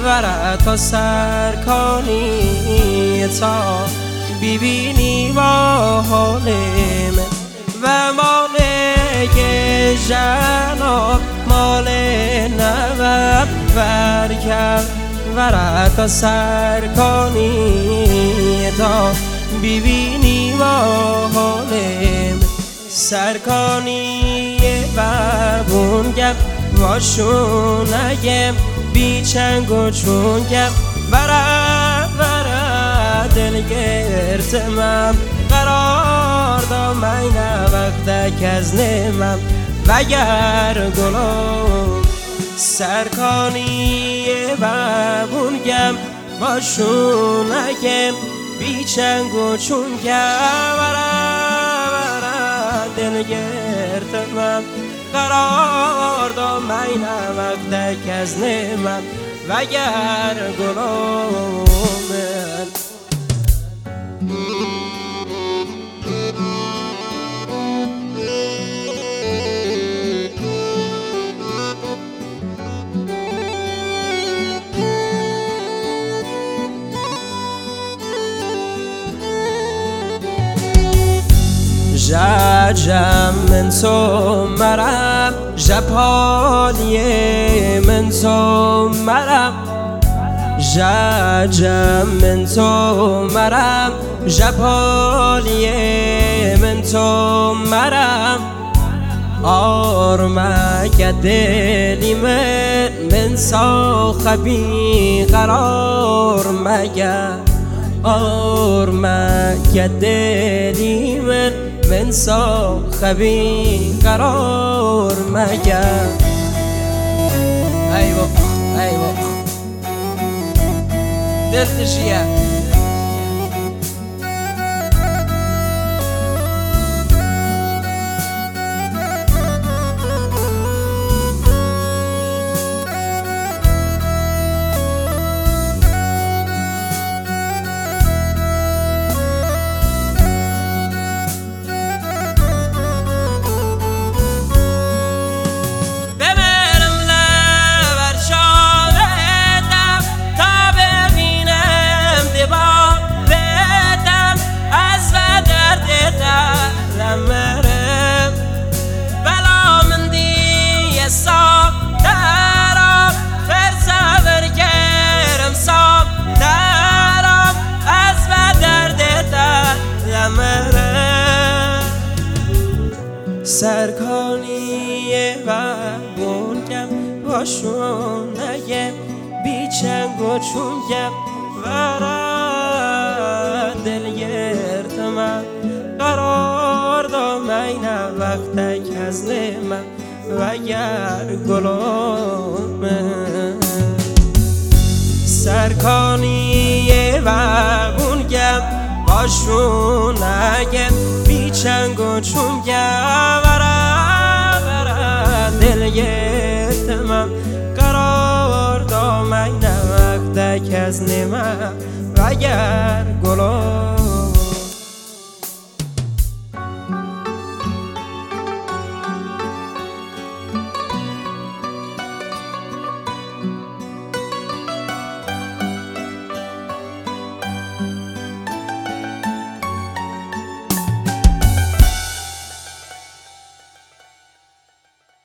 ورق و سرکانی تا ببینی با حال من و مال جناب مال نوب ورکم ورق و سرکانی تا ببینی با حال من سرکانی ببونگم واشونگم بیچنگ و چونگم برا دلگرتمم قرار دامین وقت کز نمم وگر گلم سرکانی ببونگم واشونگم بیچنگ و چونگم برا دلگرتمم قرار دامین وقت کز نمم وگر گلم جم من تو مرم جپالی من تو مرم جم من تو مرم جپالی من تو مرم آرمک دلی من ساخ بی قرار مگر آرمک دلی من ساخ بی قرار مگر ایوه ایوه دلتشیه سرکانی ببونگم واشونگم بیچنگ و چونگم ورا دلگرتمم قرار دامین وقت کز نمم وگر گلم سرکانی ببونگم واشونگم بیچنگ و چونگم ورا دلگرتمم قرار دامین وقت کز نمم وگر گلم